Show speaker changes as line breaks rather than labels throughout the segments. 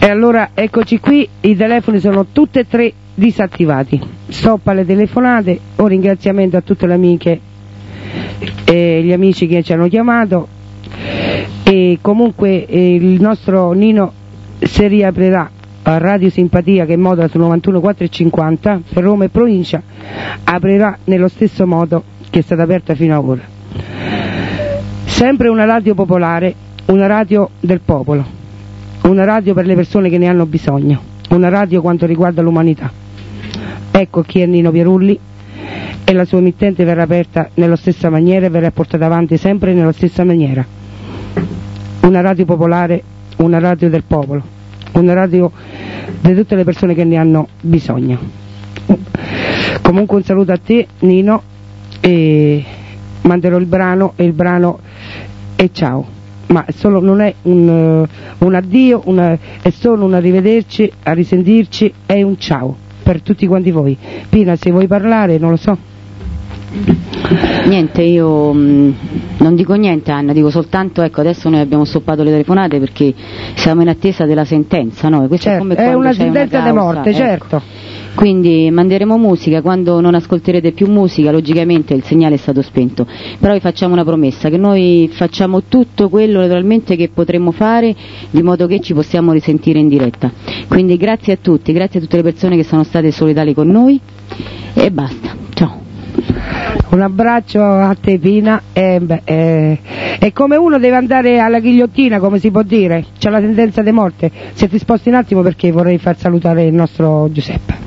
E allora eccoci qui, i telefoni sono tutti e tre disattivati. Stop alle telefonate, un ringraziamento a tutte le amiche e gli amici che ci hanno chiamato, e comunque il nostro Nino si riaprirà a Radio Simpatia, che modula su 91.450 per Roma e provincia, aprirà nello stesso modo che è stata aperta fino ad ora. Sempre una radio popolare, una radio del popolo, una radio per le persone che ne hanno bisogno, una radio quanto riguarda l'umanità. Ecco chi è Nino Pierulli, e la sua emittente verrà aperta nella stessa maniera e verrà portata avanti sempre nella stessa maniera. Una radio popolare, una radio del popolo, una radio di tutte le persone che ne hanno bisogno. Comunque un saluto a te, Nino, e manderò il brano e ciao. Ma solo non è un addio, è solo un arrivederci, a risentirci, è un ciao per tutti quanti voi. Pina, se vuoi parlare, non lo so.
Niente, io non dico niente, Anna, dico soltanto, ecco, adesso noi abbiamo stoppato le telefonate perché siamo in attesa della sentenza, no? Questo
certo,
è
una sentenza di morte,
ecco.
Certo.
Quindi manderemo musica, quando non ascolterete più musica logicamente il segnale è stato spento, però vi facciamo una promessa, che noi facciamo tutto quello naturalmente che potremmo fare di modo che ci possiamo risentire in diretta. Quindi grazie a tutti, grazie a tutte le persone che sono state solidali con noi e basta, ciao.
Un abbraccio a te, Pina. È come uno deve andare alla ghigliottina, come si può dire, c'è la sentenza di morte. Se ti sposti un attimo, perché vorrei far salutare il nostro Giuseppe.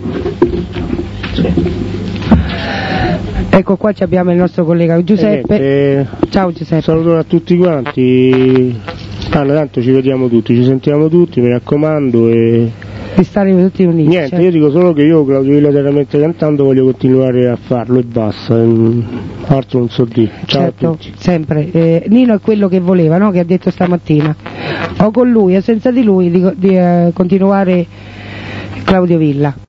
Ecco, qua abbiamo il nostro collega Giuseppe. Ciao Giuseppe.
Saluto a tutti quanti. Tanto ci vediamo tutti, ci sentiamo tutti, mi raccomando, e
di stare tutti uniti.
Niente,
certo.
Io dico solo che io, Claudio Villa, Terramente Cantando, voglio continuare a farlo e basta, altro non so dire. Ciao
certo,
a tutti.
Sempre. Nino è quello che voleva, no? Che ha detto stamattina, o con lui o senza di lui, di continuare Claudio Villa.